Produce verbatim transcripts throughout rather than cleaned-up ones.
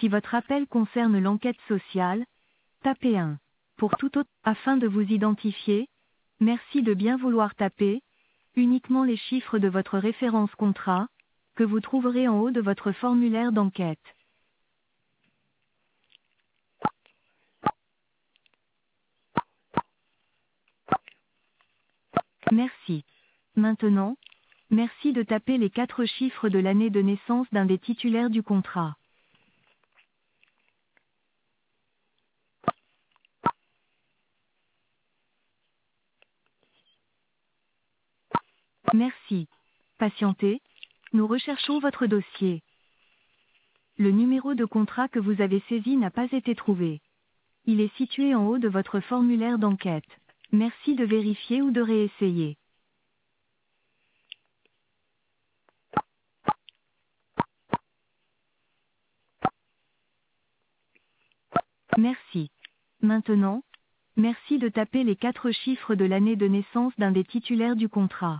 Si votre appel concerne l'enquête sociale, tapez un. Pour tout autre, afin de vous identifier, merci de bien vouloir taper uniquement les chiffres de votre référence contrat, que vous trouverez en haut de votre formulaire d'enquête. Merci. Maintenant, merci de taper les quatre chiffres de l'année de naissance d'un des titulaires du contrat. Merci. Patientez, nous recherchons votre dossier. Le numéro de contrat que vous avez saisi n'a pas été trouvé. Il est situé en haut de votre formulaire d'enquête. Merci de vérifier ou de réessayer. Merci. Maintenant, merci de taper les quatre chiffres de l'année de naissance d'un des titulaires du contrat.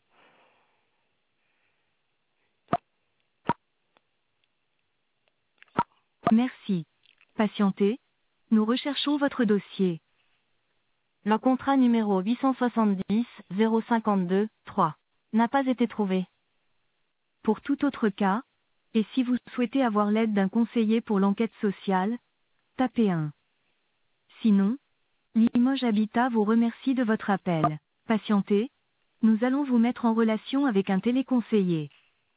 Merci. Patientez, nous recherchons votre dossier. Le contrat numéro huit cent soixante-dix zéro cinquante-deux trois n'a pas été trouvé. Pour tout autre cas, et si vous souhaitez avoir l'aide d'un conseiller pour l'enquête sociale, tapez un. Sinon, Limoges Habitat vous remercie de votre appel. Patientez, nous allons vous mettre en relation avec un téléconseiller.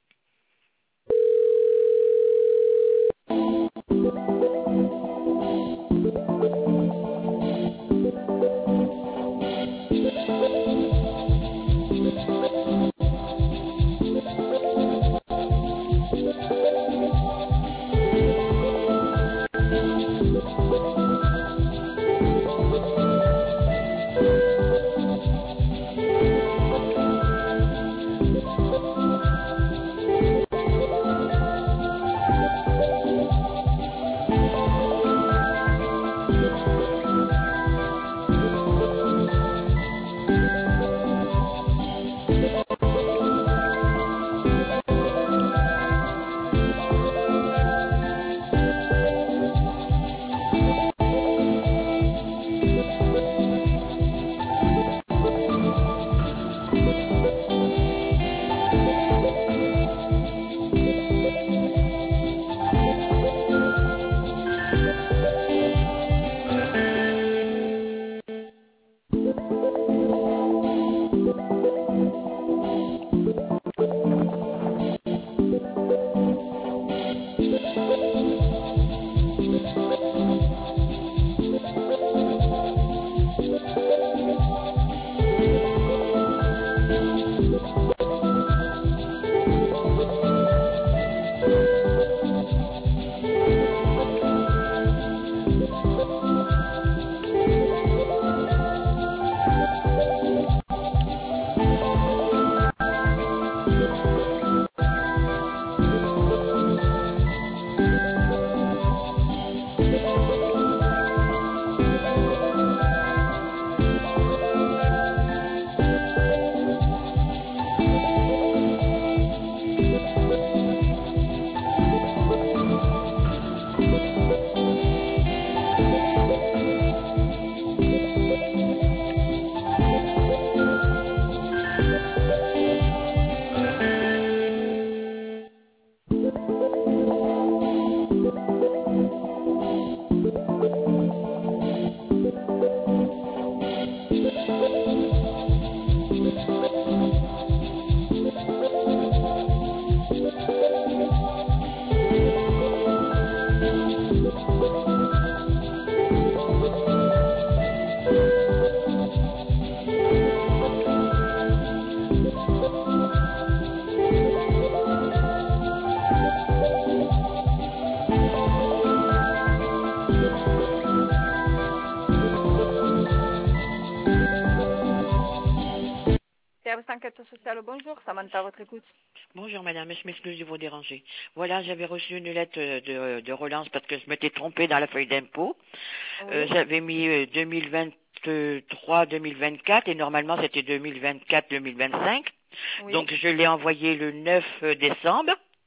Service enquête sociale, bonjour, Samantha, à votre écoute. Bonjour madame, je m'excuse de vous déranger. Voilà, j'avais reçu une lettre de, de relance parce que je m'étais trompée dans la feuille d'impôt. Oui. Euh, j'avais mis euh, deux mille vingt-trois deux mille vingt-quatre et normalement c'était deux mille vingt-quatre deux mille vingt-cinq. Oui. Donc je l'ai envoyé le neuf décembre.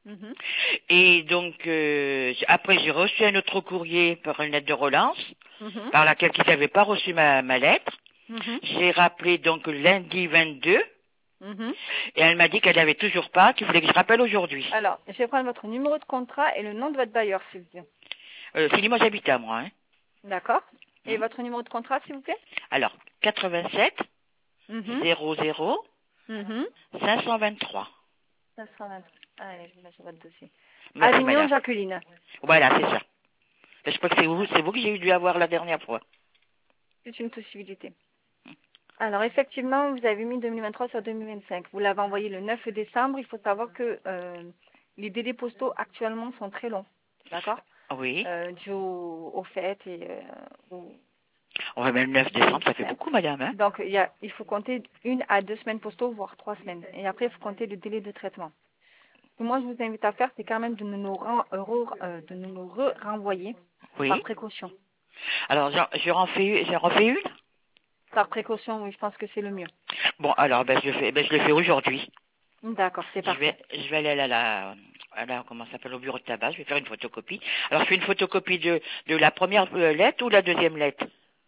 Mhm. Et donc, euh, après, j'ai reçu un autre courrier par une lettre de relance, Mhm. par laquelle ils n'avaient pas reçu ma, ma lettre. Mhm. J'ai rappelé donc lundi vingt-deux, Mhm. et elle m'a dit qu'elle n'avait toujours pas, qu'il fallait que je rappelle aujourd'hui. Alors, je vais prendre votre numéro de contrat et le nom de votre bailleur, s'il vous plaît. Euh, c'est Limoges Habitat, moi. Hein. D'accord. Et Hmm. votre numéro de contrat, s'il vous plaît? Alors, quatre-vingt-sept Mhm. zéro zéro Mhm. cinq cent vingt-trois. cinq cent vingt. Allez, je vais mettre sur votre dossier. Merci, Avignon, madame. Jacqueline. Voilà, c'est ça. Je crois que c'est vous, c'est vous que j'ai dû avoir la dernière fois. C'est une possibilité. Alors, effectivement, vous avez mis deux mille vingt-trois sur deux mille vingt-cinq. Vous l'avez envoyé le neuf décembre. Il faut savoir que euh, les délais postaux actuellement sont très longs. D'accord? Oui. euh, Dû au, au fait et euh, au- Ouais, mais le neuf décembre, ça fait beaucoup, madame. Hein. Donc, il, y a, il faut compter une à deux semaines postaux, voire trois semaines. Et après, il faut compter le délai de traitement. Ce que moi, je vous invite à faire, c'est quand même de nous, ren- euh, re- euh, de nous re- renvoyer Oui. par précaution. Alors, j'en je refais, j'en refais une. Par précaution, oui, je pense que c'est le mieux. Bon, alors, ben, je le fais, ben, je le fais aujourd'hui. D'accord, c'est Je vais, parfait. je vais aller à la, à la, comment ça s'appelle, au bureau de tabac. Je vais faire une photocopie. Alors, je fais une photocopie de, de la première euh, lettre ou la deuxième lettre.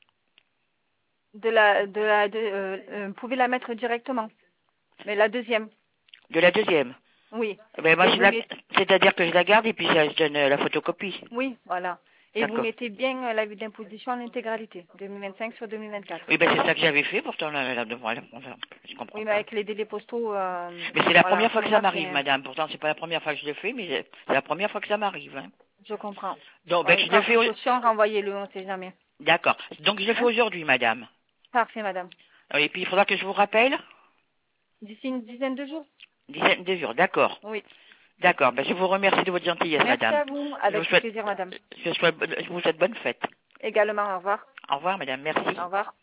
De la, de la, de, euh, euh, vous pouvez la mettre directement. Mais la deuxième, De la deuxième. oui. Ben, moi, Et je vous la, mettez, c'est-à-dire que je la garde et puis je, je donne euh, la photocopie. oui, voilà. Et vous D'accord. mettez bien euh, l'avis d'imposition en intégralité, deux mille vingt-cinq sur deux mille vingt-quatre. Oui, ben, c'est ça que j'avais fait, pourtant, la, la, la, voilà, je comprends Oui, mais pas. avec les délais postaux, euh, Mais c'est la voilà, en première ce fois que ça moment, m'arrive, c'est, madame. Pourtant, c'est pas la première fois que je le fais, mais c'est la première fois que ça m'arrive. Hein. je comprends. Donc, ben, Oui, je le par fais. Au... précaution, renvoyez-le, on ne sait jamais. D'accord. Donc, je le fais Hein? aujourd'hui, madame. Parfait, madame. Et puis, il faudra que je vous rappelle. D'ici une dizaine de jours? Dizaine de jours. D'accord. Oui. D'accord. Ben, je vous remercie de votre gentillesse, Merci madame. à vous, Je vous avec souhaite, plaisir, madame. je souhaite, je vous souhaite bonne fête. Également, au revoir. Au revoir, madame. Merci. Au revoir.